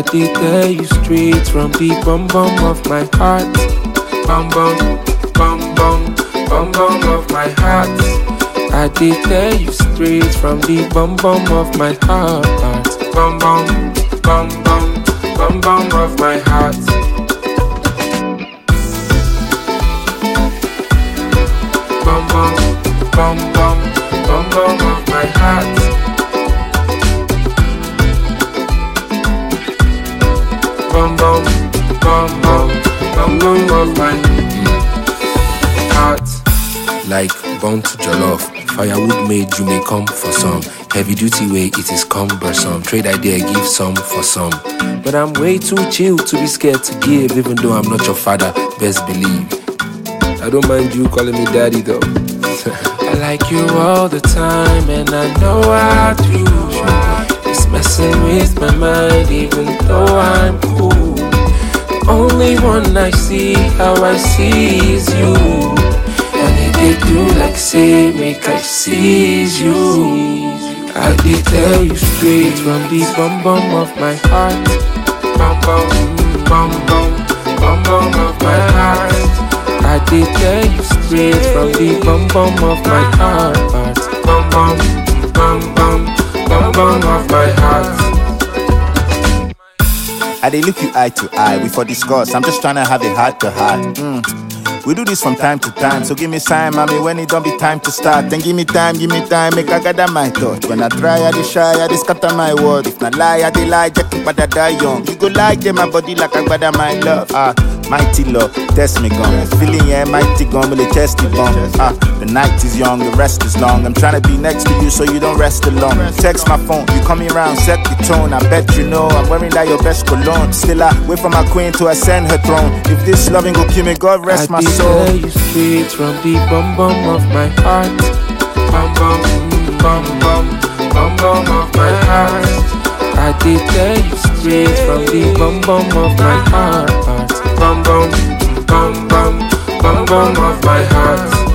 did tell you straight from the bum bum of my heart. Bum bum, bum bum, bum bum of my heart. I did tell you straight from the bum bum of my heart. Bum bum, bum bum, bum bum of my heart. Bum bum, bum bum, bum bum of my heart. Bum bum, bum bum, bum bum of my heart. Like born to jollof, firewood made you may come for some. Heavy duty way it is cumbersome. Trade idea give some for some. But I'm way too chill to be scared to give. Even though I'm not your father, best believe I don't mind you calling me daddy though. I like you all the time and I know I do. It's messing with my mind even though I'm cool. The only one I see how I see is you. And they do like say make I seize you. I did tell you straight from the bum bum of my heart. Bum bum, bum bum, bum bum of my heart. I did tell you straight from the bum bum of my heart. Bum bum, bum bum, bum bum of my heart. I dey look you eye to eye, we for discuss. I'm just tryna have a heart to heart. We do this from time to time, so give me sign, mommy, when it don't be time to start. Then give me time, make I gather my thought. When I try, I dey shy, I dey scatter my word. If not lie, I dey lie, just keep I die young. You go like them, my body like I gather my love. Mighty love, test me gun. Feeling yeah, mighty gun, will it test the bum. The night is young, the rest is long. I'm tryna be next to you so you don't rest alone. Text my phone, you coming round, set the tone. I bet you know I'm wearing that your best cologne. Still I wait for my queen to ascend her throne. If this loving go kill me, God rest my soul. I tell you straight from the bum bum of my heart. Bum bum, bum bum, bum bum of my heart. I did tell you straight from the bum bum of my heart. Bum bum, bum bum, bum bum of my heart.